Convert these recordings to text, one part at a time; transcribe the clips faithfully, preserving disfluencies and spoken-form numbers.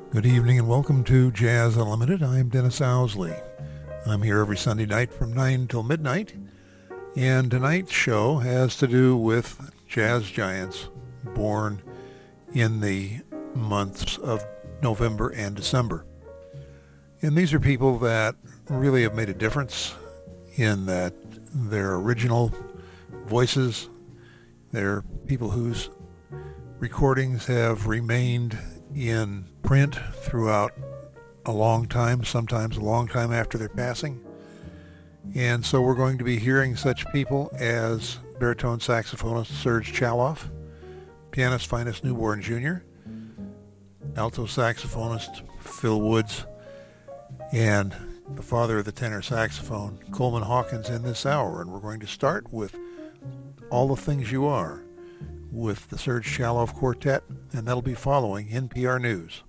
Good evening and welcome to Jazz Unlimited. I'm Dennis Owsley. I'm here every Sunday night from nine till midnight, and tonight's show has to do with jazz giants born in the months of November and December. And these are people that really have made a difference in that their original voices, they're people whose recordings have remained in print throughout a long time, sometimes a long time after their passing. And so we're going to be hearing such people as baritone saxophonist Serge Chaloff, pianist Finus Newborn Junior, alto saxophonist Phil Woods, and the father of the tenor saxophone, Coleman Hawkins, in this hour. And we're going to start with All the Things You Are with the Serge Chaloff Quartet, and that'll be following N P R News.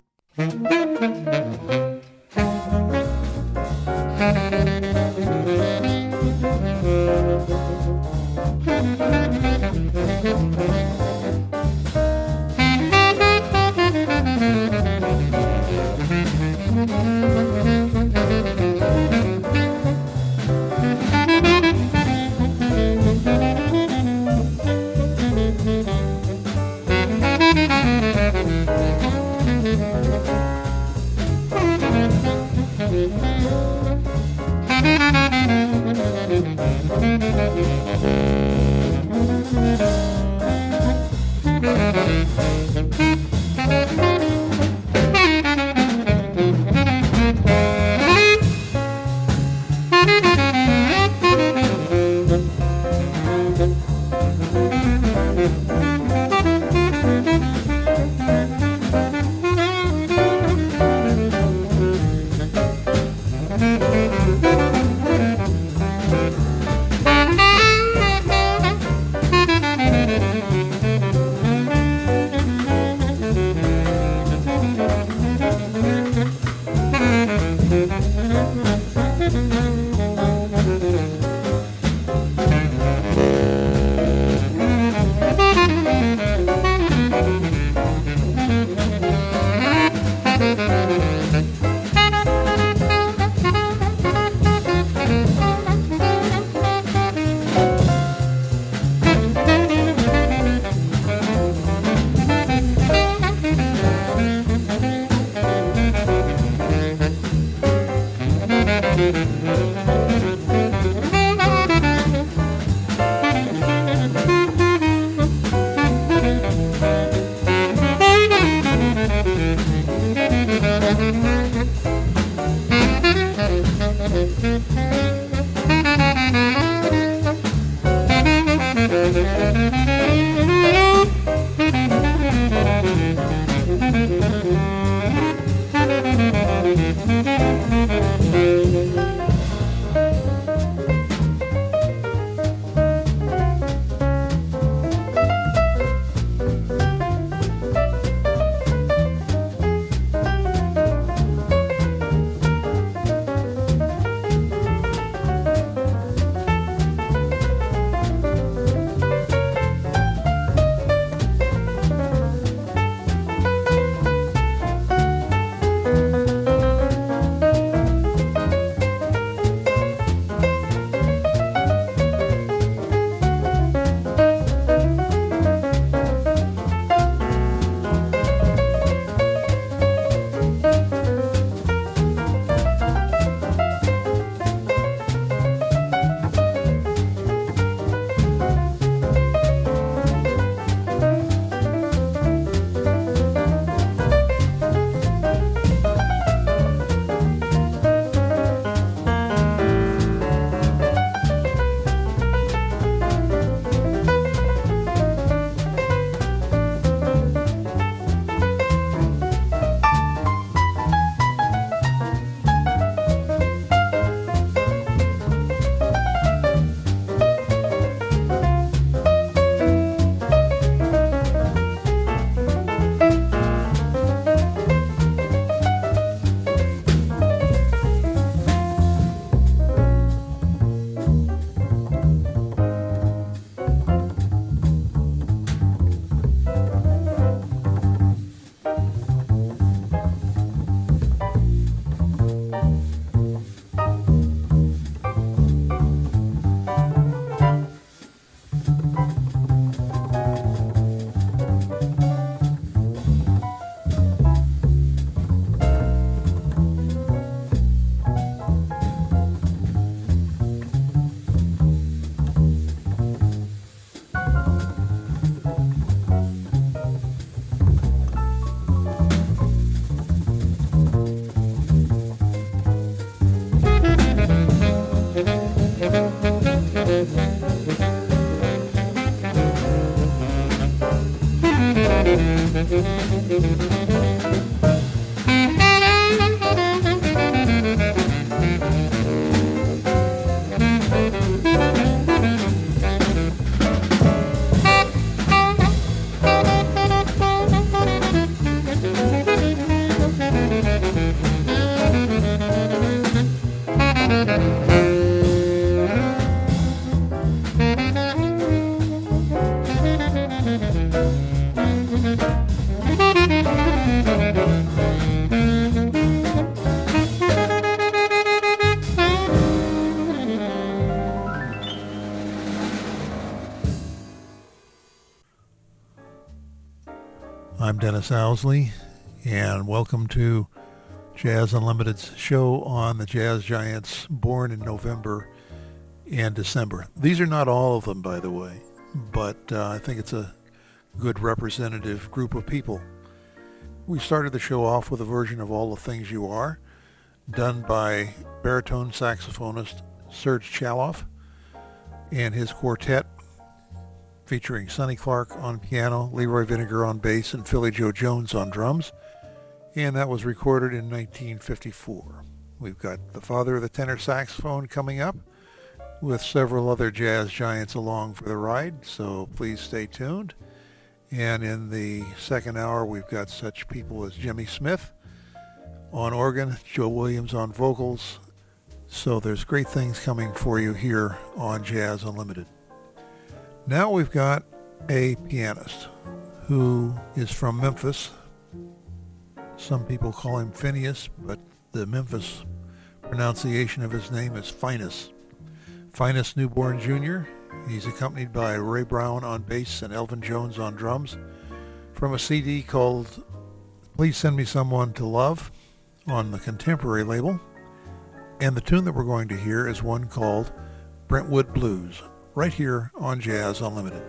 Dennis Owsley, and welcome to Jazz Unlimited's show on the Jazz Giants born in November and December. These are not all of them, by the way, but uh, I think it's a good representative group of people. We started the show off with a version of All the Things You Are, done by baritone saxophonist Serge Chaloff and his quartet, featuring Sonny Clark on piano, Leroy Vinegar on bass, and Philly Joe Jones on drums. And that was recorded in nineteen fifty-four. We've got the father of the tenor saxophone coming up with several other jazz giants along for the ride, so please stay tuned. And in the second hour, we've got such people as Jimmy Smith on organ, Joe Williams on vocals. So there's great things coming for you here on Jazz Unlimited. Now we've got a pianist who is from Memphis. Some people call him Phineas, but the Memphis pronunciation of his name is Finus. Finus Newborn Junior He's accompanied by Ray Brown on bass and Elvin Jones on drums from a C D called Please Send Me Someone to Love on the Contemporary label. And the tune that we're going to hear is one called Brentwood Blues, right here on Jazz Unlimited.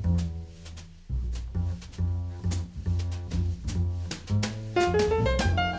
Thank you.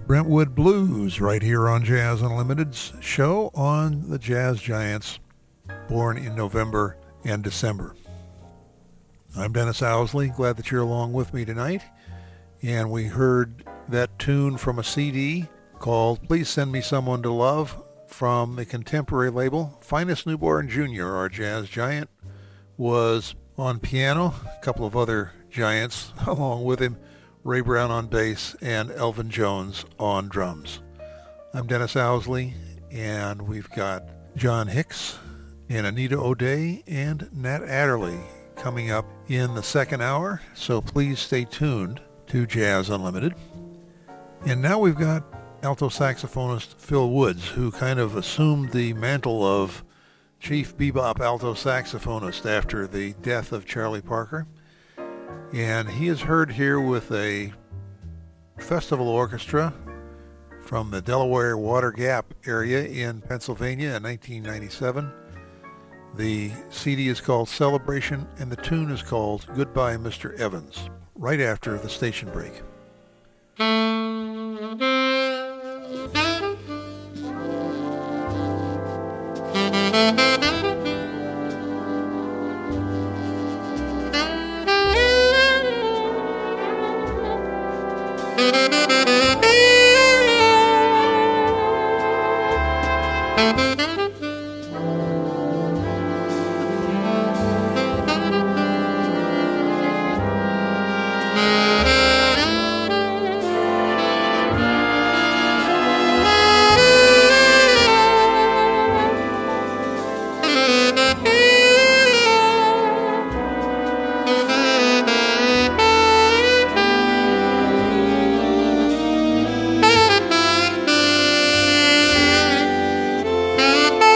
Brentwood Blues right here on Jazz Unlimited's show on the Jazz Giants, born in November and December. I'm Dennis Owsley, glad that you're along with me tonight. And we heard that tune from a C D called Please Send Me Someone to Love from the contemporary label Finest Newborn Junior Our jazz giant was on piano, a couple of other giants along with him, Ray Brown on bass, and Elvin Jones on drums. I'm Dennis Owsley, and we've got John Hicks and Anita O'Day and Nat Adderley coming up in the second hour, so please stay tuned to Jazz Unlimited. And now we've got alto saxophonist Phil Woods, who kind of assumed the mantle of chief bebop alto saxophonist after the death of Charlie Parker. And he is heard here with a festival orchestra from the Delaware Water Gap area in Pennsylvania in nineteen ninety-seven. The C D is called Celebration, and the tune is called Goodbye, Mister Evans, right after the station break. Thank you.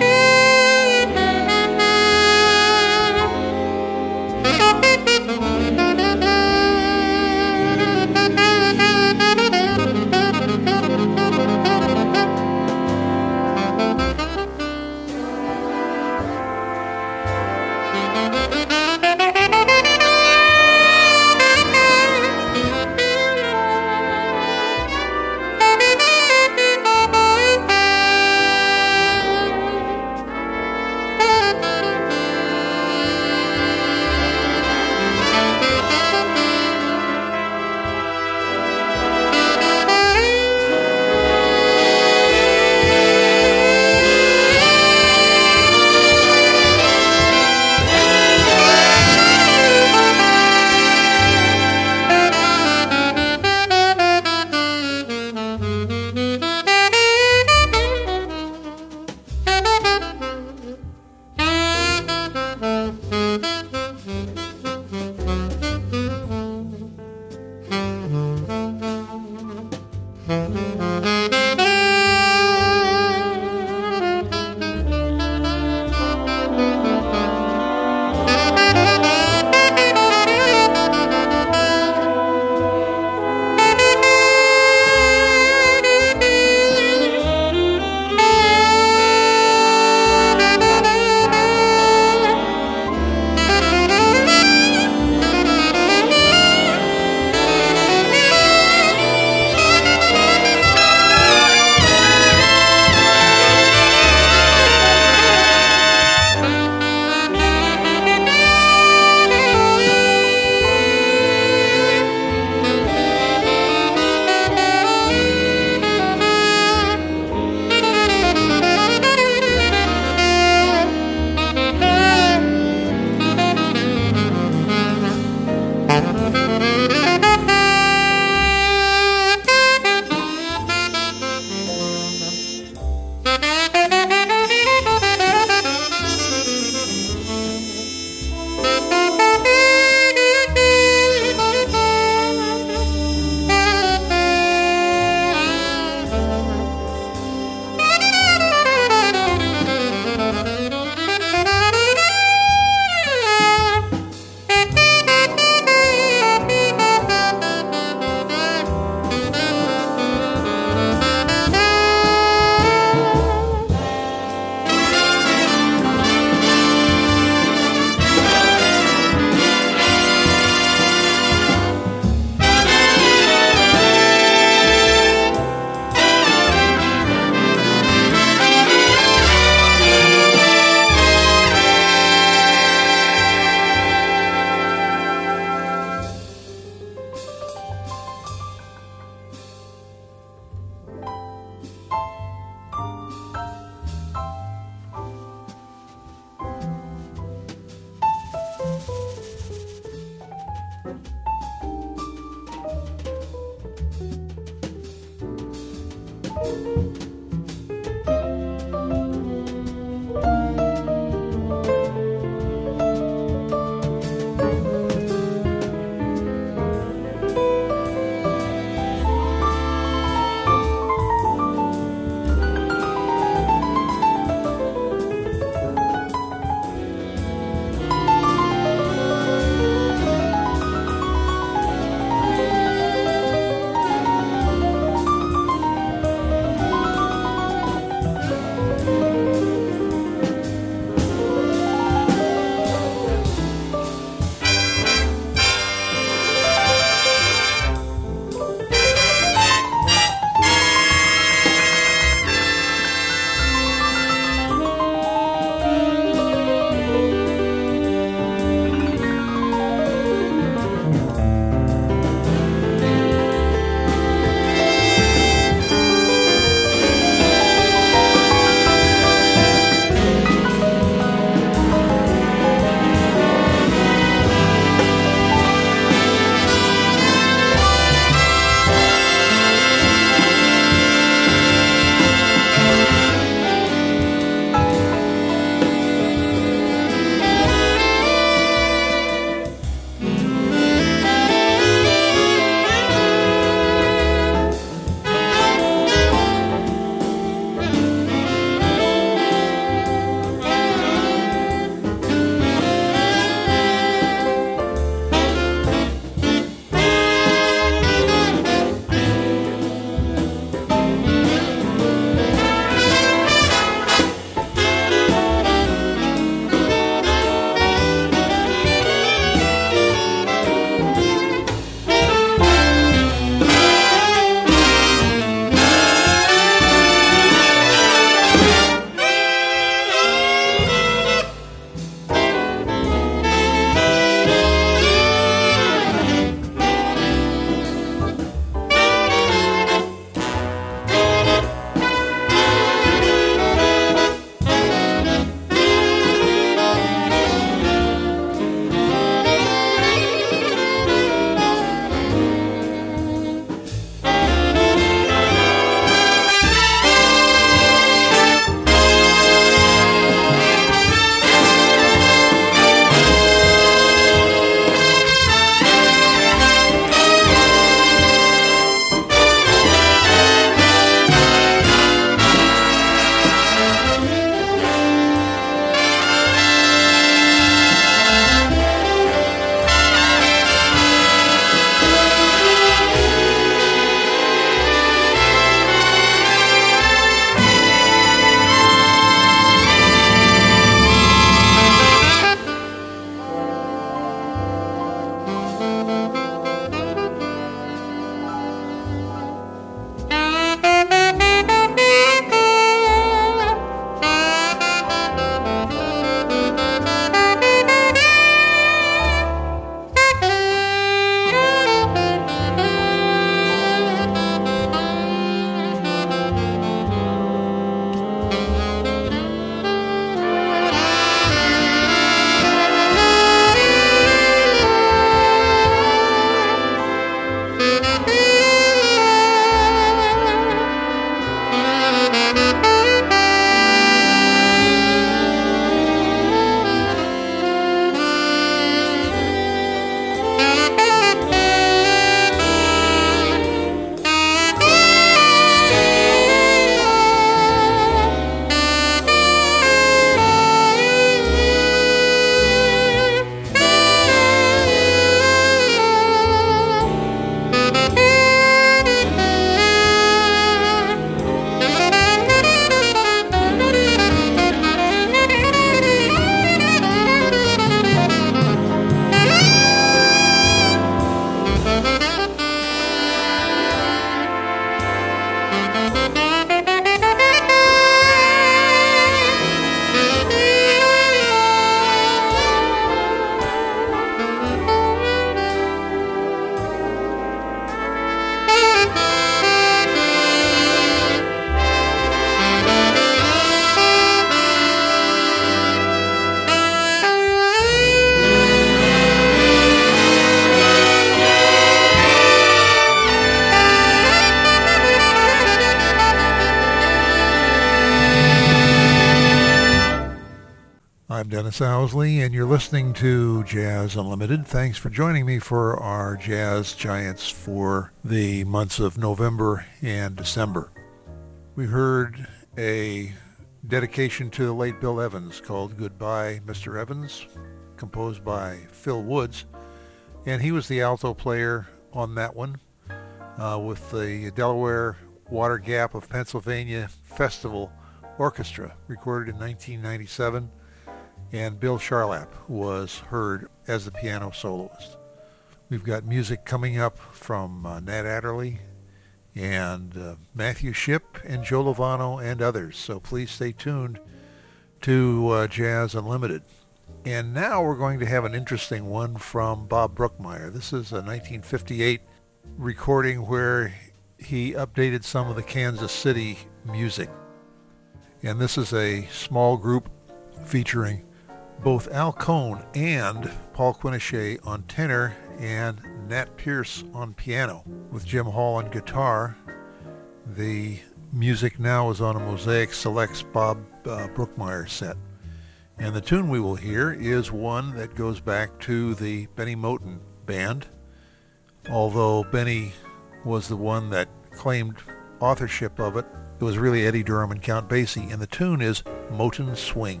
I'm Dennis Owsley, and you're listening to Jazz Unlimited. Thanks for joining me for our Jazz Giants for the months of November and December. We heard a dedication to the late Bill Evans called Goodbye, Mister Evans, composed by Phil Woods, and he was the alto player on that one uh, with the Delaware Water Gap of Pennsylvania Festival Orchestra, recorded in nineteen ninety-seven, and Bill Charlap was heard as the piano soloist. We've got music coming up from uh, Nat Adderley and uh, Matthew Shipp and Joe Lovano and others, so please stay tuned to uh, Jazz Unlimited. And now we're going to have an interesting one from Bob Brookmeyer. This is a nineteen fifty-eight recording where he updated some of the Kansas City music. And this is a small group featuring both Al Cohn and Paul Quinichette on tenor and Nat Pierce on piano, with Jim Hall on guitar. The music now is on a Mosaic Selects Bob uh, Brookmeyer set. And the tune we will hear is one that goes back to the Benny Moten band, although Benny was the one that claimed authorship of it. It was really Eddie Durham and Count Basie, and the tune is Moten Swing.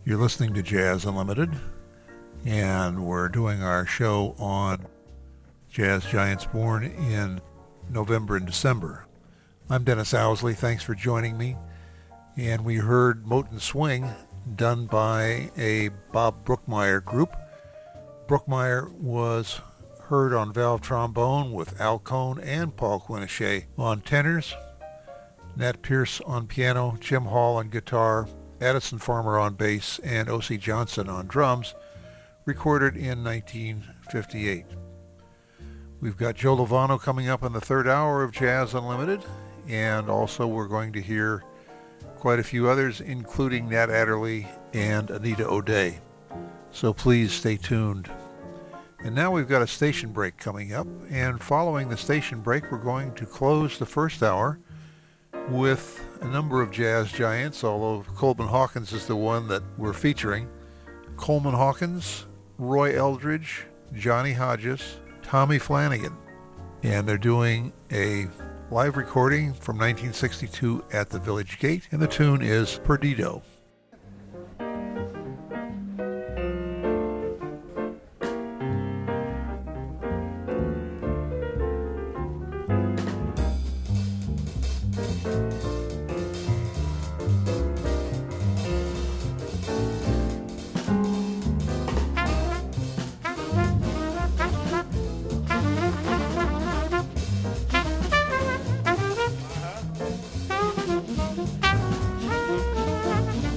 You're listening to Jazz Unlimited, and we're doing our show on jazz giants born in November and December. I'm Dennis Owsley. Thanks for joining me. And we heard Moten Swing, done by a Bob Brookmeyer group. Brookmeyer was heard on valve trombone with Al Cohn and Paul Quinichette on tenors, Nat Pierce on piano, Jim Hall on guitar, Addison Farmer on bass, and O C Johnson on drums, recorded in nineteen fifty-eight. We've got Joe Lovano coming up in the third hour of Jazz Unlimited, and also we're going to hear quite a few others, including Nat Adderley and Anita O'Day. So please stay tuned. And now we've got a station break coming up, and following the station break, we're going to close the first hour with a number of jazz giants, although Coleman Hawkins is the one that we're featuring. Coleman Hawkins, Roy Eldridge, Johnny Hodges, Tommy Flanagan. And they're doing a live recording from nineteen sixty-two at the Village Gate, and the tune is Perdido. Uh-huh.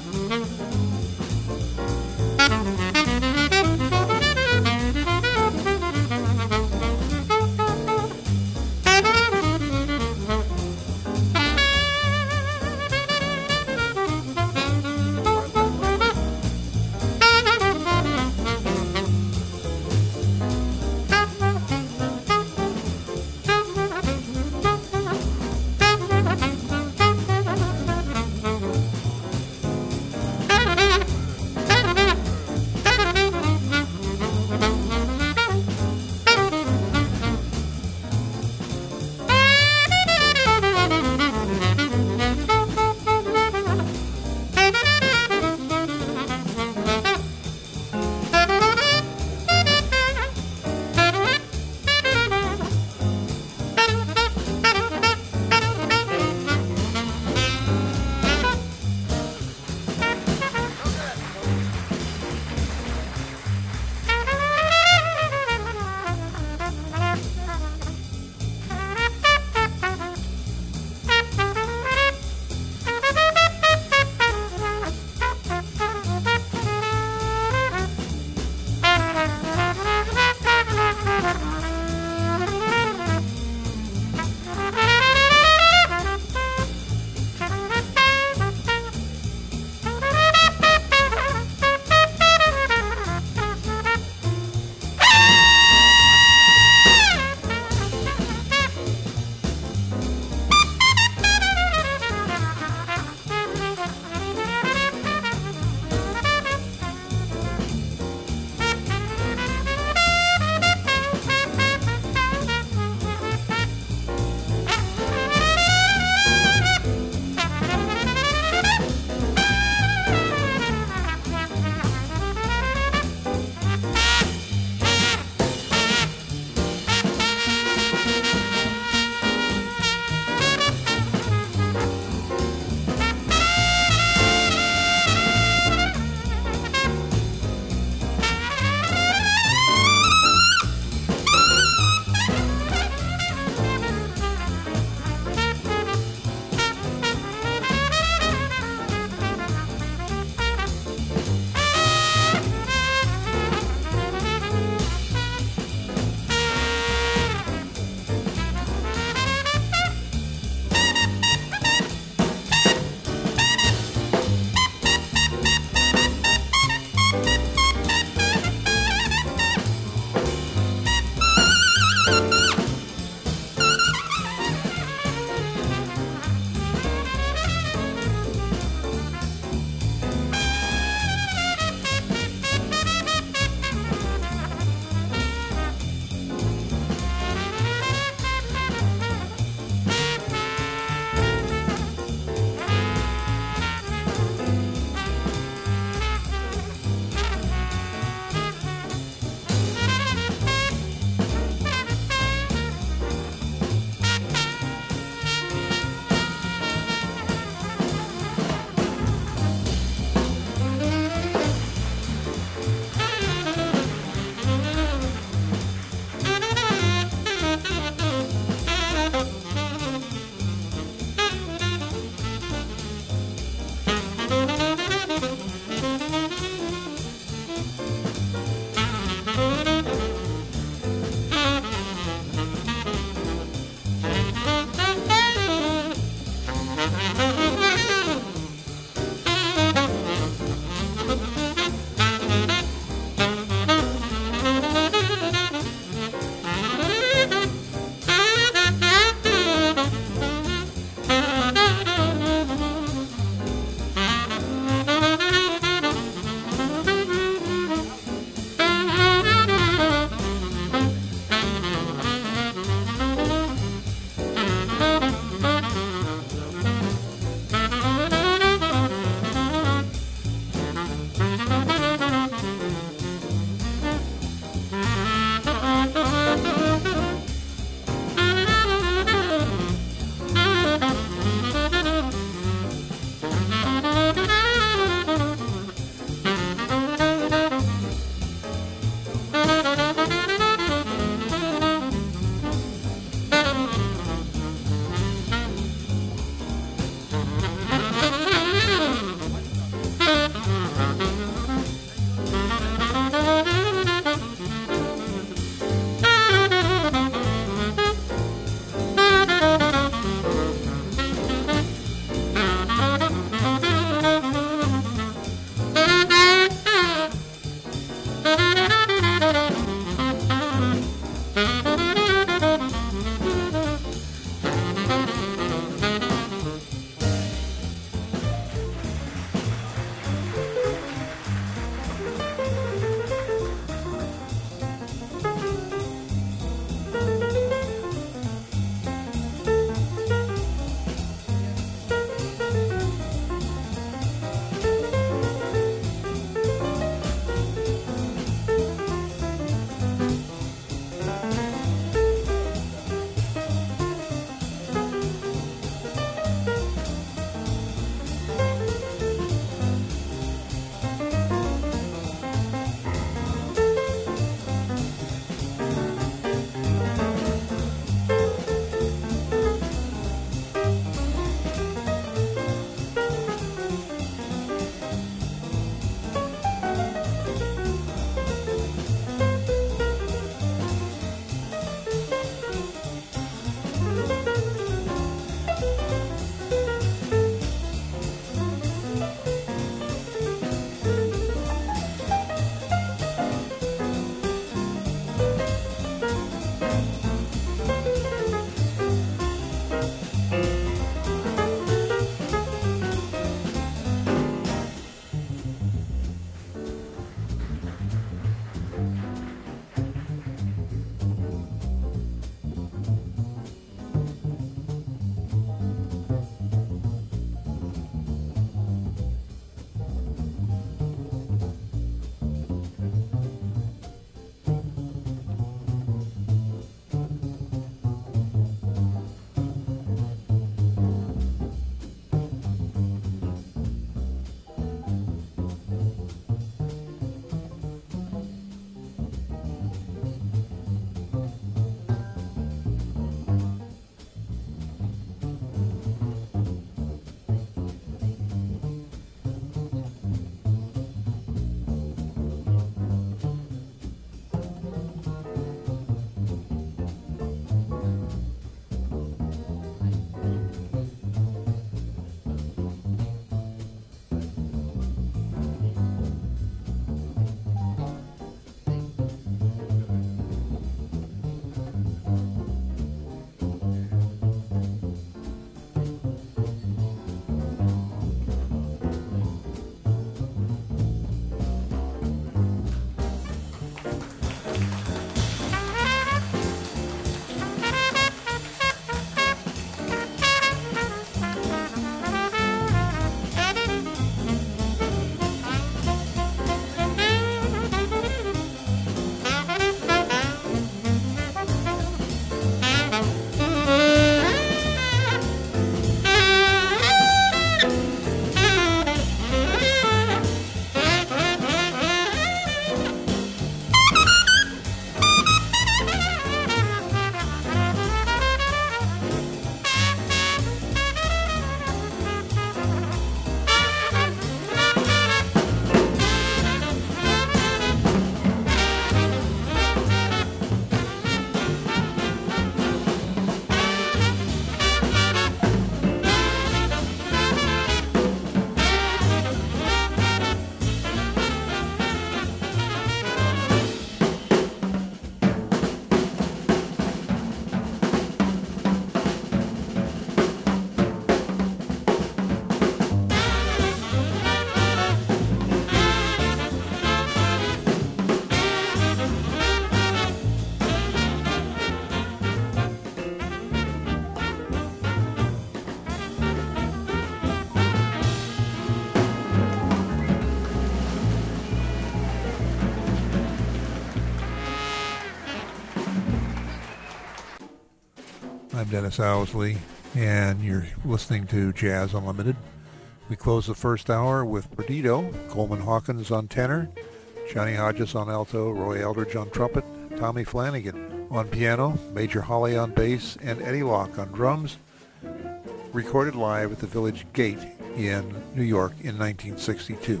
I'm Dennis Owsley, and you're listening to Jazz Unlimited. We close the first hour with Perdido, Coleman Hawkins on tenor, Johnny Hodges on alto, Roy Eldridge on trumpet, Tommy Flanagan on piano, Major Holly on bass, and Eddie Locke on drums, recorded live at the Village Gate in New York in nineteen sixty-two.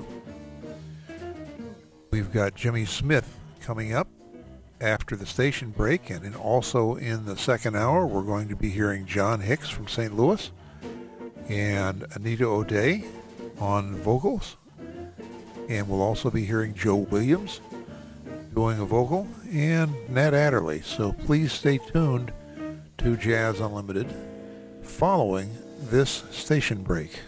We've got Jimmy Smith coming up after the station break, and in also in the second hour we're going to be hearing John Hicks from Saint Louis and Anita O'Day on vocals, and we'll also be hearing Joe Williams doing a vocal and Nat Adderley. So please stay tuned to Jazz Unlimited following this station break.